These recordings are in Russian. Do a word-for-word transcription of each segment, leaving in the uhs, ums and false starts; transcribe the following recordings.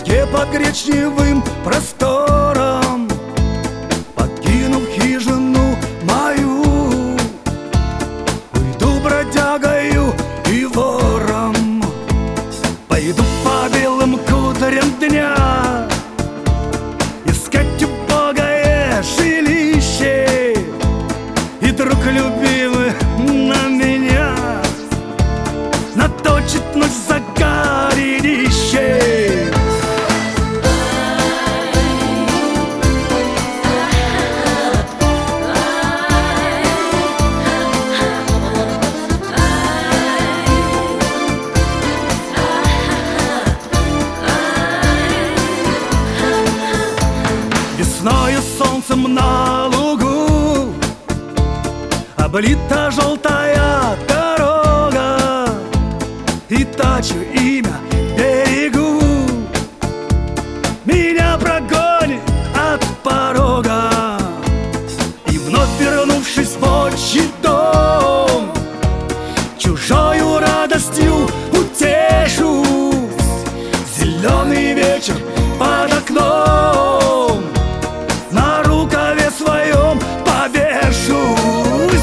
тоске по гречневым просторам, покинув хижину мою, уйду бродягою и вором. Пойду по белым кудрям дня искать убогое жилище, и друг любимый на меня наточит ночь за горище. Весною солнцем на лугу облита желтая дорога, и тачу имя берегу, меня прогонит от порога. И вновь вернувшись в отчий дом, чужою радостью утешусь. Зеленый вечер под окном на рукаве своем повешусь.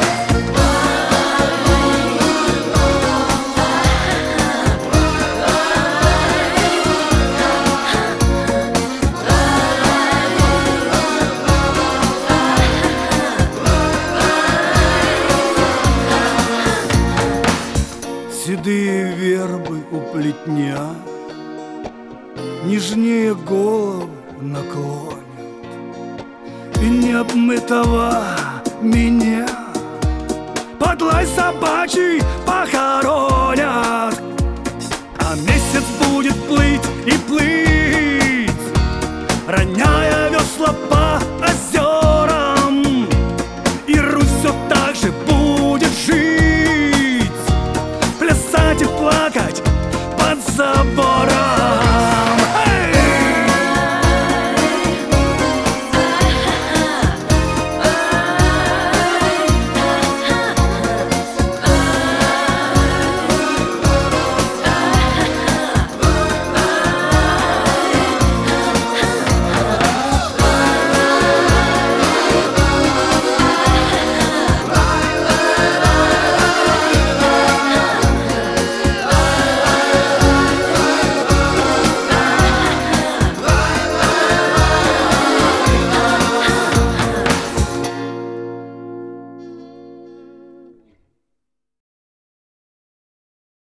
Седые вербы у плетня нежнее голову наклонят, и необмытого меня под лай собачий похоронят. А месяц будет